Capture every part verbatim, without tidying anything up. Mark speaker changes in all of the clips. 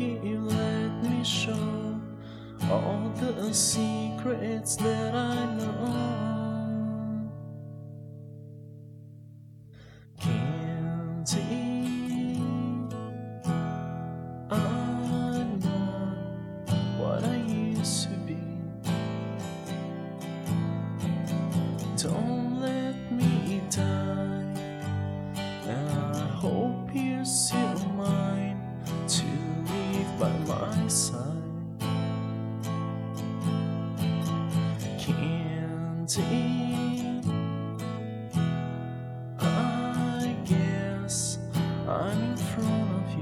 Speaker 1: you let me show all the secrets that I know. Candy, I'm not what I used to be. Don't let me die, and I hope you're still mine to live by my side. Candy, I guess I'm in front of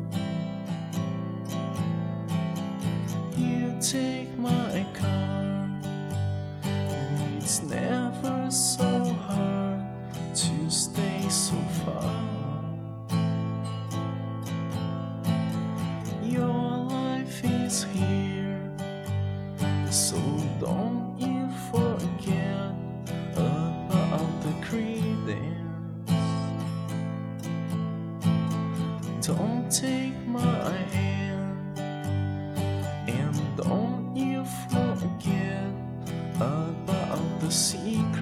Speaker 1: you. You take my car, and it's never so hard to stay so far. Your life is here, so don't you forget about the credence. Don't take my hand, and don't you forget about the secret.